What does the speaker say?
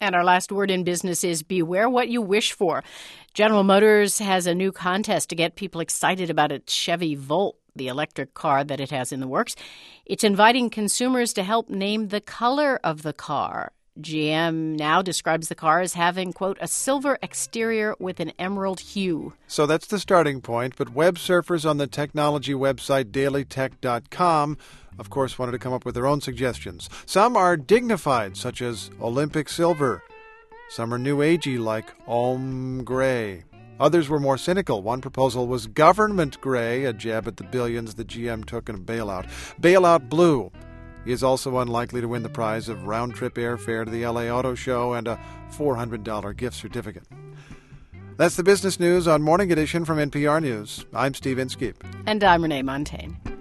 And our last word in business is beware what you wish for. General Motors has a new contest to get people excited about its Chevy Volt, the electric car that it has in the works. It's inviting consumers to help name the color of the car. GM now describes the car as having, quote, a silver exterior with an emerald hue. So that's the starting point, but web surfers on the technology website dailytech.com, of course, wanted to come up with their own suggestions. Some are dignified, such as Olympic Silver. Some are new agey, like Om Gray. Others were more cynical. One proposal was Government Gray, a jab at the billions the GM took in a bailout. Bailout Blue. He is also unlikely to win the prize of round-trip airfare to the LA Auto Show and a $400 gift certificate. That's the business news on Morning Edition from NPR News. I'm Steve Inskeep. And I'm Renee Montaigne.